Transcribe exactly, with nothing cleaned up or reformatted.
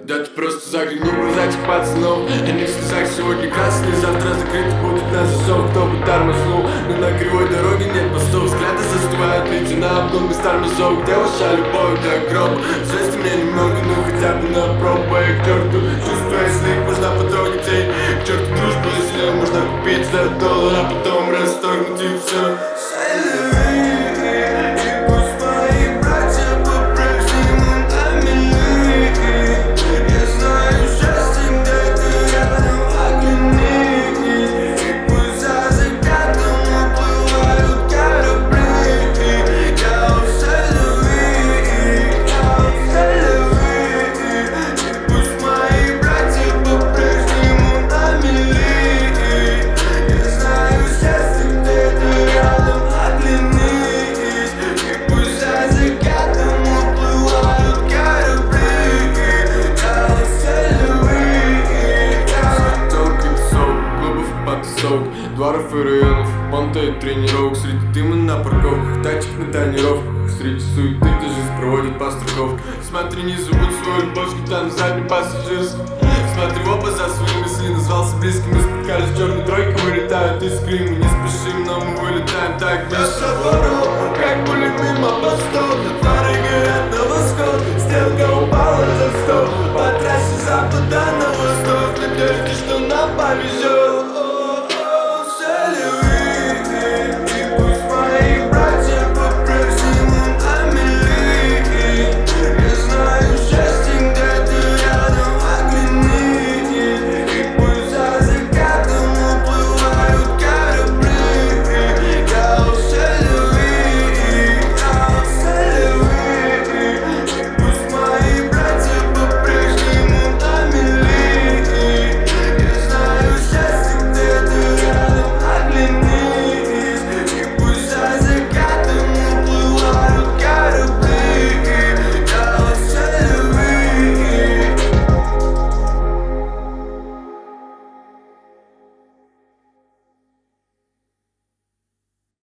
Да ты просто загляни в глаза этих пацанов. Они в слезах сегодня красные, завтра закрыты будут на засов. Кто бы тормознул, но на кривой дороге нет постов. Взгляды застывают, лети на обдум без тормозов. Где ваша любовь до гроба? Жести мне немного, ну хотя бы на пробу. Я к черту чувствую, если их можно потрогать. Эй, к черту дружбу, если можно купить за доллар, а потом расторгнуть и все. Дворов и районов, понтают тренировок. Среди дыма на парковках, тачек на тонировках. Среди суеты, где жизнь проводит по страховке. Смотри, не забудь свою любовь, там на заднем пассажирском. Смотри в оба за свои мысли, назвался близким. Мы споткались, черной тройкой вылетают из Крыма. Не спешим, но мы вылетаем так быстро.